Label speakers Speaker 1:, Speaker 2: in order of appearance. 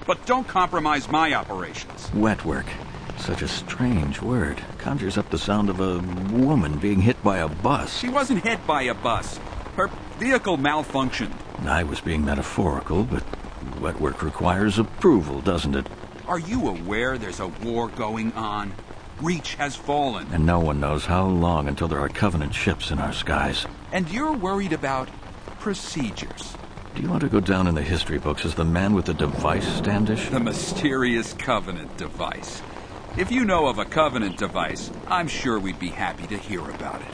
Speaker 1: But don't compromise my operations.
Speaker 2: Wet work. Such a strange word. Conjures up the sound of a woman being hit by a bus.
Speaker 1: She wasn't hit by a bus. Her vehicle malfunctioned.
Speaker 2: I was being metaphorical, but wet work requires approval, doesn't it?
Speaker 1: Are you aware there's a war going on? Reach has fallen.
Speaker 2: And no one knows how long until there are Covenant ships in our skies.
Speaker 1: And you're worried about procedures.
Speaker 2: Do you want to go down in the history books as the man with the device, Standish?
Speaker 1: The mysterious Covenant device. If you know of a Covenant device, I'm sure we'd be happy to hear about it.